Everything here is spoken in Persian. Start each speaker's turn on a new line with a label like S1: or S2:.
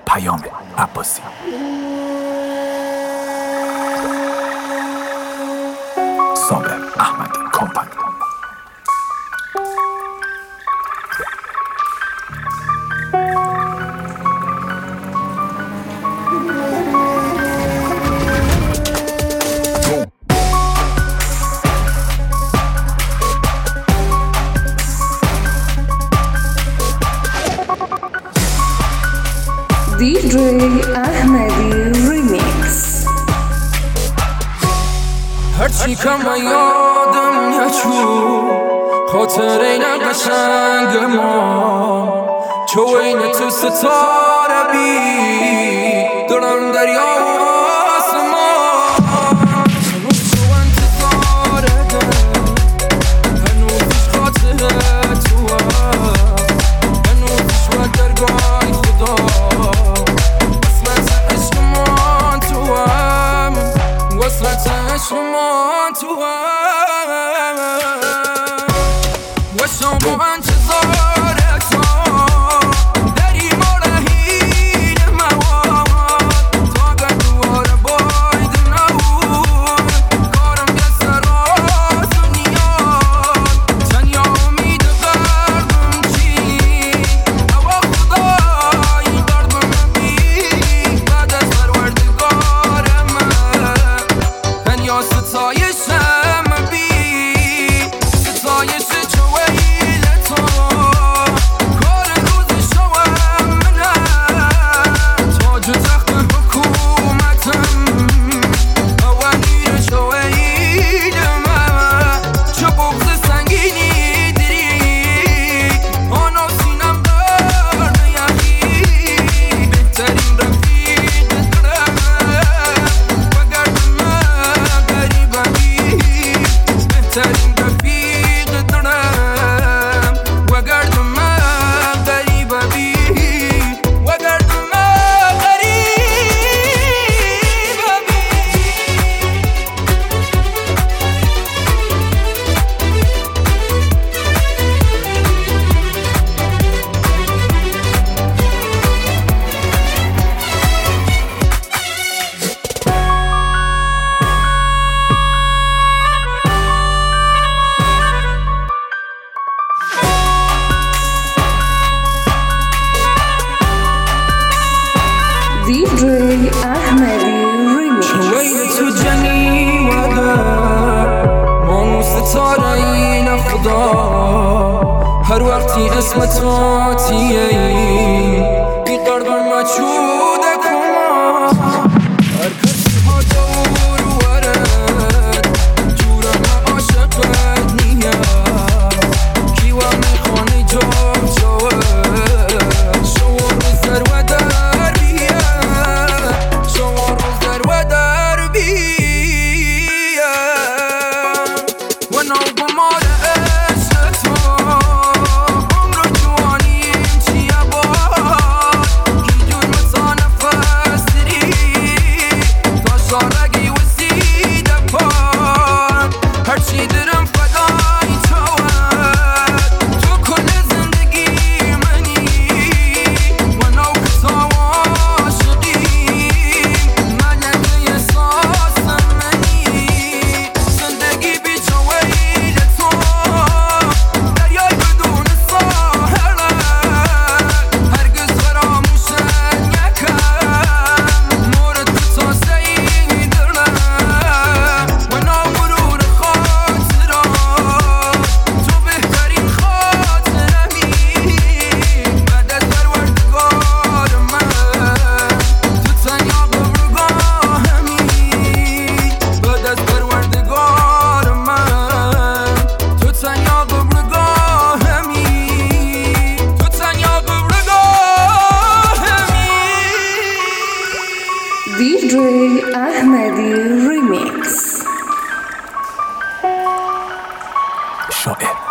S1: پیام عباسی. صابر احمدی کمپانی.
S2: DJ احمدی ریمیکس.
S3: هرچی کم یادم نچو خاطره قشنگ ما چو این تو ستاره بی دارم دریا آسمان هنوز تو انتظاره هنوزش خاطره تو هنوزش و درگاه خدا وصلت عشقمان تو وصلت عشقمان تو وشم با انتظار تو دری مرهین مواد تا به دوار باید نبود کارم یه سراز و نیاد تنیا امید قردم چی هوا خدایی قردم بی بعد از پروردگار من تنیا ستایشم بی ستایش
S2: DJ احمدی ریمیکس.
S3: چوهی تو جنی وده مانو ستاره این خدا هر وقتی اسم تو تیه بی قرب مچوده کما هر کسی ها دور ورد جورم عاشقت نیاد کیوا میخوانی جام جوه شوار زر و در بیه شوار زر و در بیه و نو بمار عشق تو عمر جوانیم چیه باد کی جون مثا نفس دری تا شارگی و سیده پاد هرچی درم فدای توت تو کل زندگی منی و نو که تو عاشقی ملکه احساسم منی زندگی بی جویل تو دریای بدون ساحله هرگز فراموشت نکردم مورد تو سعی دلم و نامرور خاطرات تو بهترین خاطرمی بعد از پروردگار من تو تنیا قبرگاهمی بعد از پروردگار من تو تنیا قبرگاهمی تو تنیا قبرگاهمی.
S2: DJ احمدی ریمیکس.
S1: شاعر